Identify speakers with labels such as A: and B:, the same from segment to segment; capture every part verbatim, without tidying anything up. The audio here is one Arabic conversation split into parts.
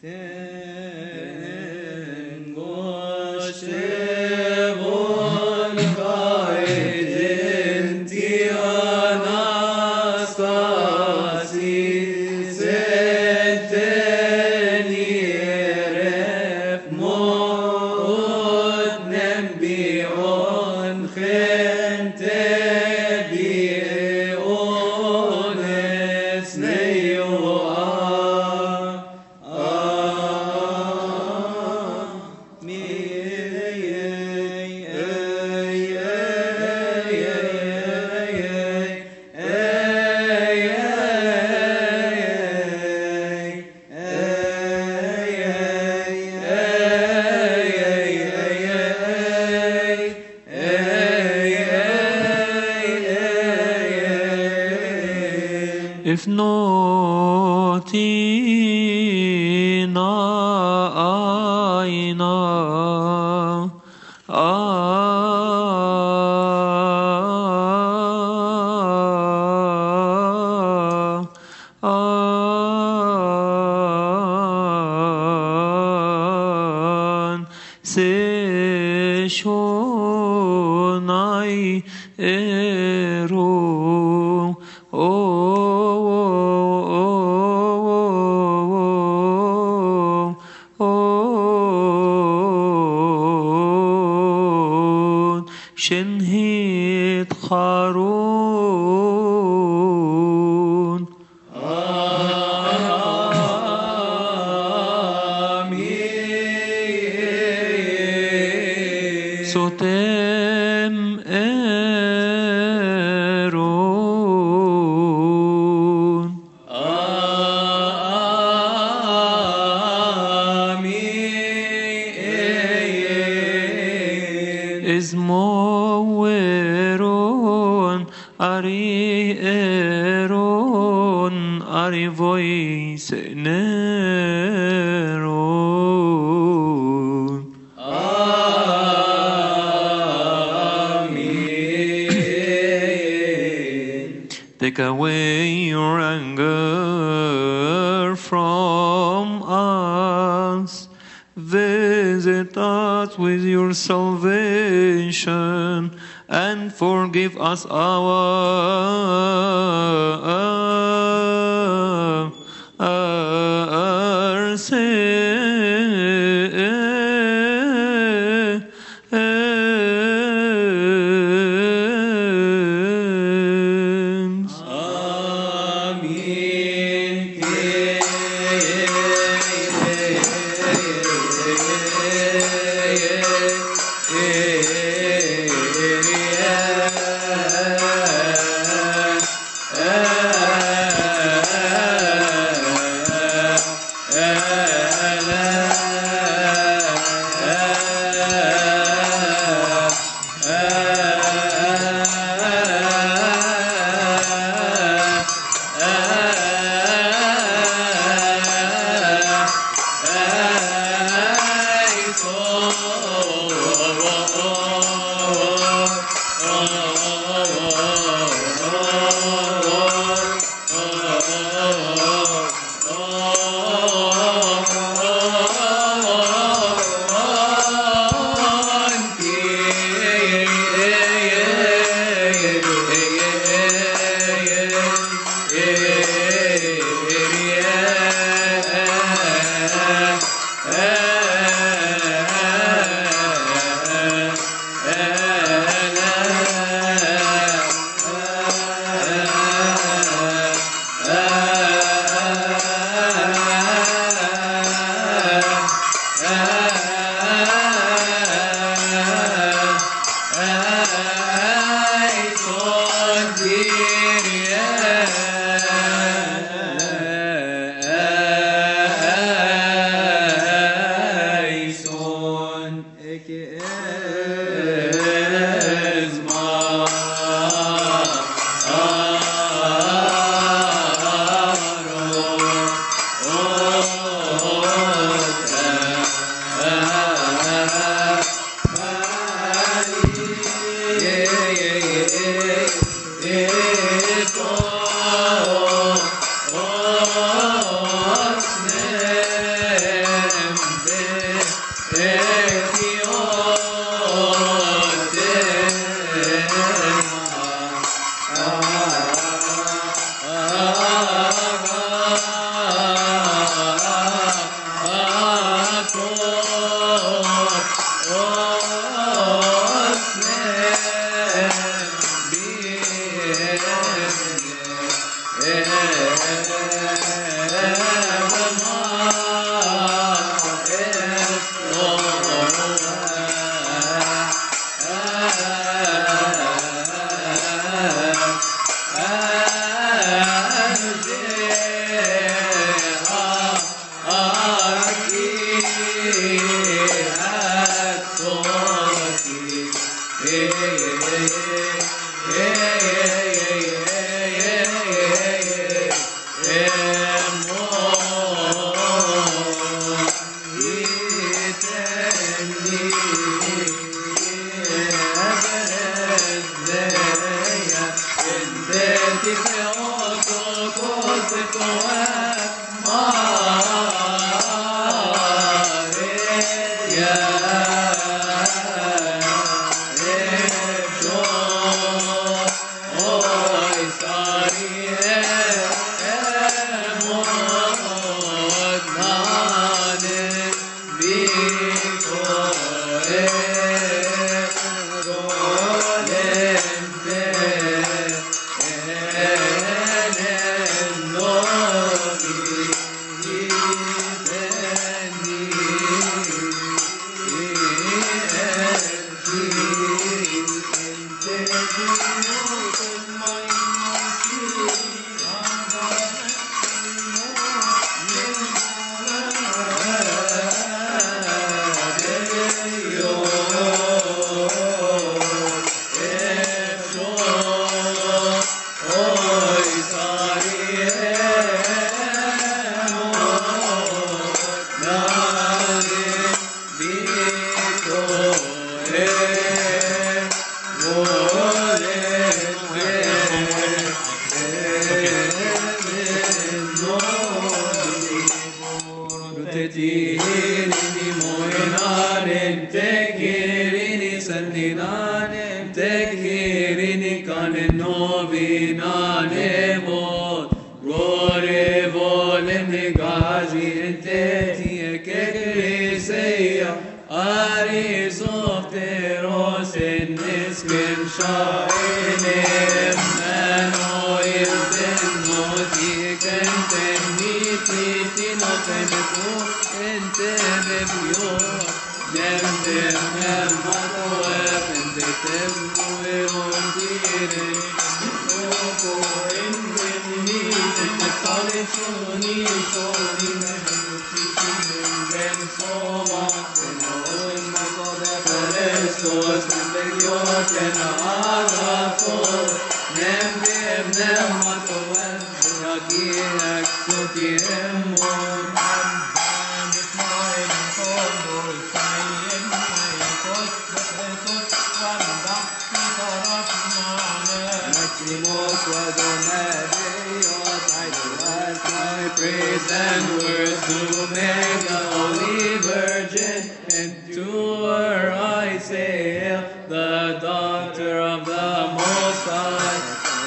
A: If not in aina, an se shonai eru شنهيت خارون آمين سوتم إيرون آمين إزمويرون أري إيرون أري فويس نيرون آمين Take away your anger from us. Visit us with your salvation and forgive us our, our sins.
B: Amen. تتيهيني موينان تكيريني سنتينان تكيريني كان النوبينان موت غوري فولني غازي انتي كريسيا أري صوفتروس النسكن شايني منو يلتنوتي كنت نيتي تنوتنكو انت ببيوت جمد من مطوف انت تبويرون ديري اوكو انت نيتي تطالي شوني شوني مهنوتي من صوما Christos, Nembeliot, and Agathos, Nembib, Nematoen, Ragiak, Sotiemon, and this morning, Kodos, Sayin, Sayin, Kodos, Wanda, Pitarot, Maximos, Wadomedeos, I derive my praise and words to make the Holy Virgin, and to her I say, the daughter of the Most High.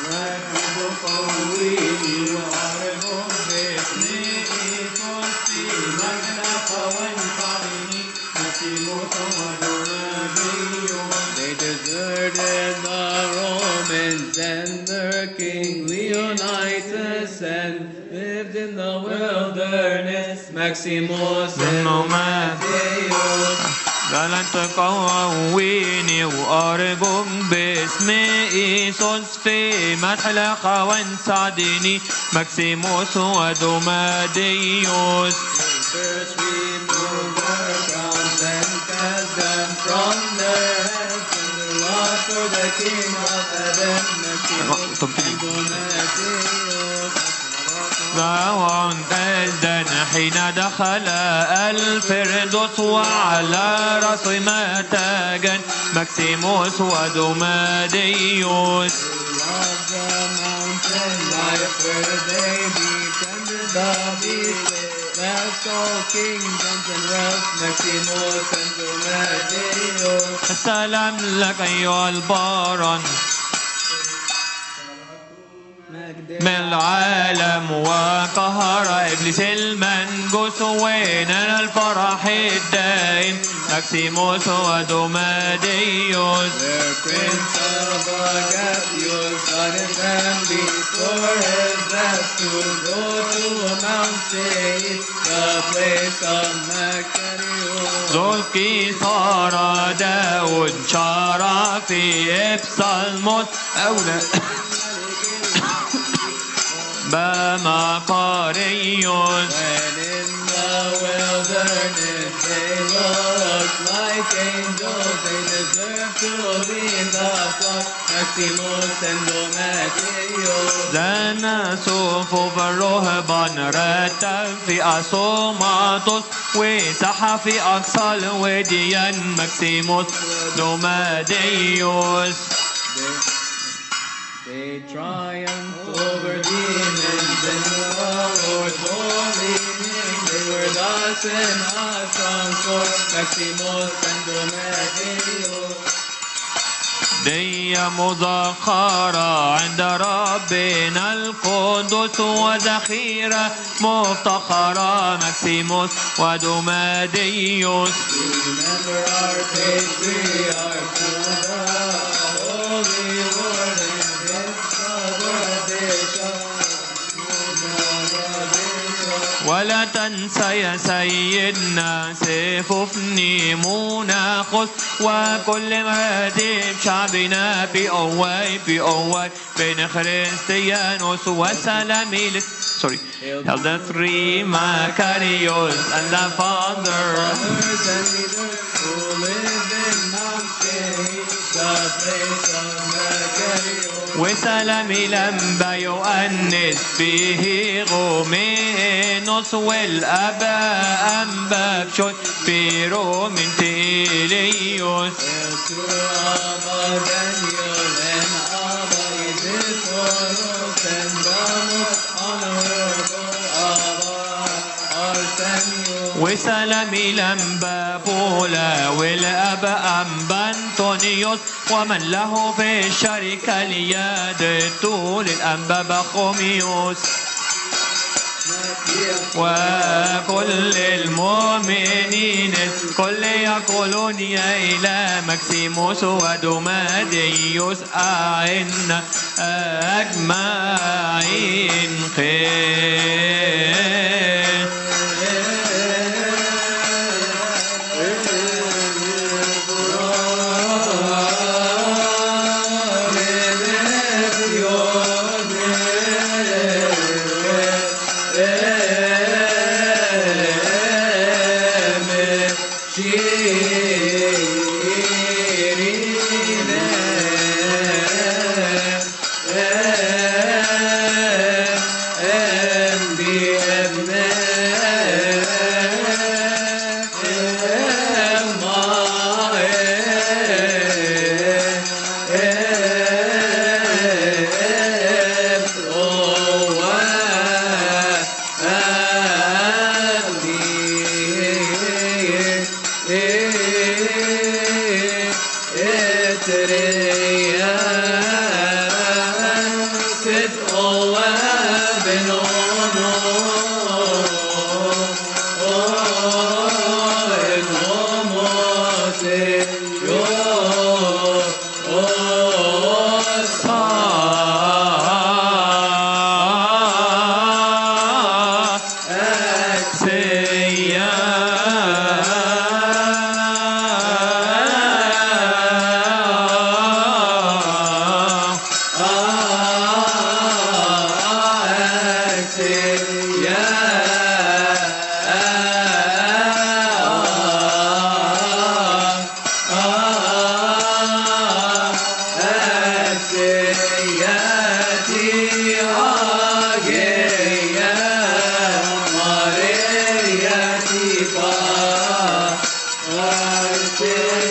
B: They deserted the Romans and their king Leonidas and lived in the wilderness. Maximus and Matthäus.
A: لا تقويني وأرجوك باسم إيسوس في مدحلقة وانساعدني ماكسيموس ودوماديوس.
B: First remove their crowns and cast them from their heads and the Lord for the King of heaven. Maximus and Donateus.
A: وانتزدن حين دخل الفردوس وعلى رأس ما تاجن ماكسيموس ودوماديوس. السلام لك أيها البارون من العالم وقهر إبليس المنجوس وينال الفرح الدائم ماكسيموس ودوماديوس.
B: Their prince of Agathos started them before his death to go to Mount Seir, the place of Macarius.
A: ذو القيصر داود شارع في إبصالموس أولى بمقاريوس.
B: When in the wilderness they looked like angels, they deserve to be in the flock. Maximus and Donateus.
A: زانا صفوف الرهبان رتب في أصوماطوس وسحى في أقصى الوديان ماكسيموس دوماديوس.
B: They triumphed over demons in the Lord's holy name. They were thus in a strong force, Maximus and Donateus.
A: دي مذخرة عند ربنا القدس وذخيرة مفتخرة ماكسيموس ودوماديوس.
B: Remember our patriarch, the Holy Lord, and his brother Bishop.
A: ولا تنسى يا سيدنا سيفوفني مناخس وكل مهديم شعبنا في أواي في أواي بين خريستيانوس وسلامي لس sorry held the three Macarius and the father
B: who live in Mount Seir, the place of Macarius.
A: وسلامي لما يؤنس فيه غومينوس والأباء أنبابشوي في روم تيليوس. وسلامي لمبا بولا والأب أنبا أنطونيوس ومن له في الشركة لياد طول الأنبا بخوميوس وكل المؤمنين الكل يقولون يا إله مكسيموس ودوماديوس أعنا أجمعين خير.
B: Amen.